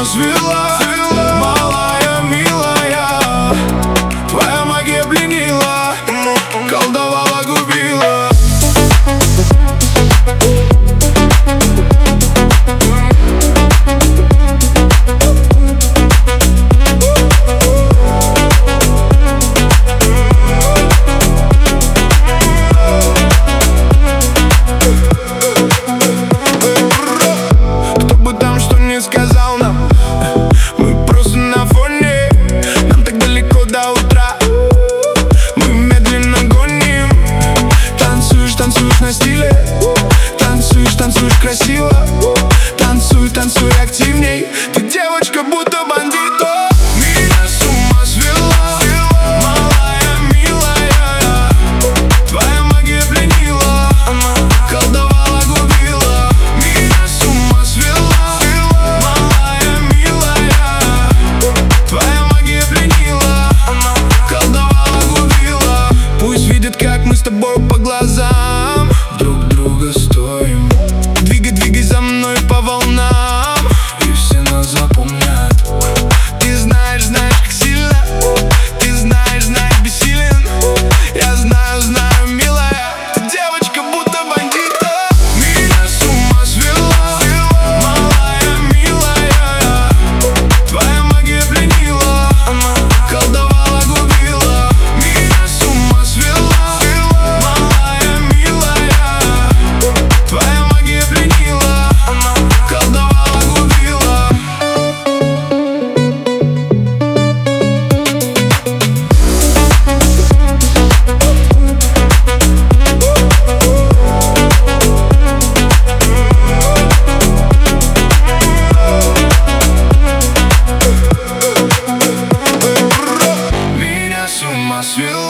свела, малая, милая. Твоя магия пленила, колдовала, губила. Сказал нам, мы просто на фоне. Нам так далеко до утра, мы медленно гоним. Танцуешь, танцуешь на стиле, танцуешь, танцуешь красиво. Танцуй, танцуй активней, ты девочка будто бандит. Меня с ума свела, малая, милая. Твоя магия пленила, колдовала, губила. Меня с ума свела, как мы с тобой по глазам друг друга стоим. Двигай, двигай за мной по волнам, и все нас запомнят. Ты знаешь, знаешь, как сильно. Ты знаешь, знаешь, бессилен. Я знаю, знаю, милая, ты девочка будто бандита. Меня с ума свела, малая, милая. Твоя магия пленила, колдовала, губила. Меня с ума свела, свела.